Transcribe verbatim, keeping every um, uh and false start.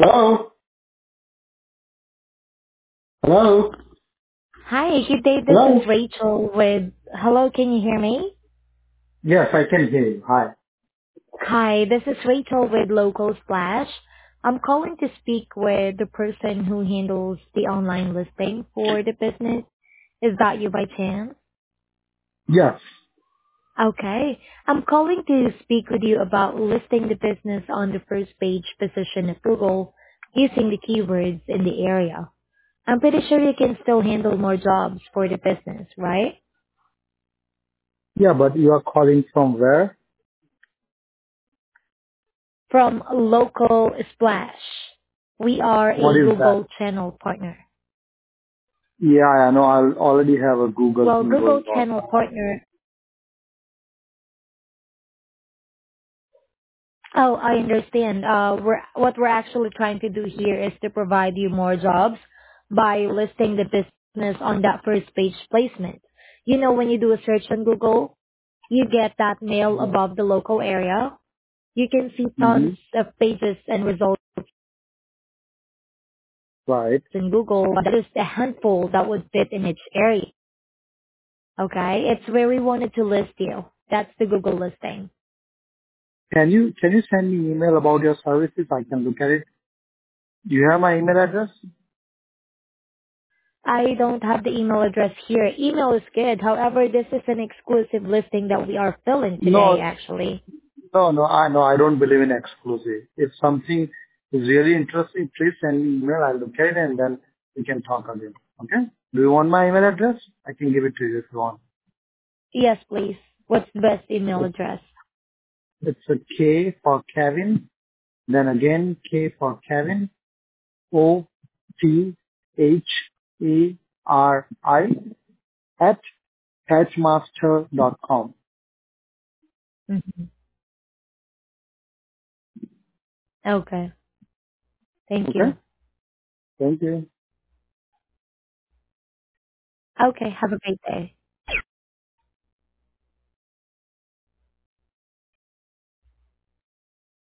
Hello? Hello? Hi, good day. This is Hello? Rachel with. Hello, can you hear me? Yes, I can hear you. Hi. Hi, this is Rachel with Local Splash. I'm calling to speak with the person who handles the online listing for the business. Is that you by chance? Yes. Okay. I'm calling to speak with you about listing the business on the first page position of Google using the keywords in the area. I'm pretty sure you can still handle more jobs for the business, right? Yeah, but you are calling from where? From Local Splash. We are What a is that? Google channel partner. Yeah, I know. I already have a Google Well, thing Google going on. channel partner. Oh, I understand. Uh, we're, what we're actually trying to do here is to provide you more jobs by listing the business on that first page placement. You know, when you do a search on Google, you get that mail above the local area. You can see Mm-hmm. tons of pages and results Right. in Google. Just a handful that would fit in each area. Okay, it's where we wanted to list you. That's the Google listing. Can you can you send me email about your services? I can look at it. Do you have my email address? I don't have the email address here. Email is good. However, this is an exclusive listing that we are filling today, No, actually. no, no. I no, I don't believe in exclusive. If something is really interesting, please send me email. I'll look at it and then we can talk again. Okay? Do you want my email address? I can give it to you if you want. Yes, please. What's the best email address? It's a K for Kevin, then again K for Kevin, O T H A R I at hatchmaster dot com. hmm Okay. Thank you. Okay? Thank you. Okay. Have a great day.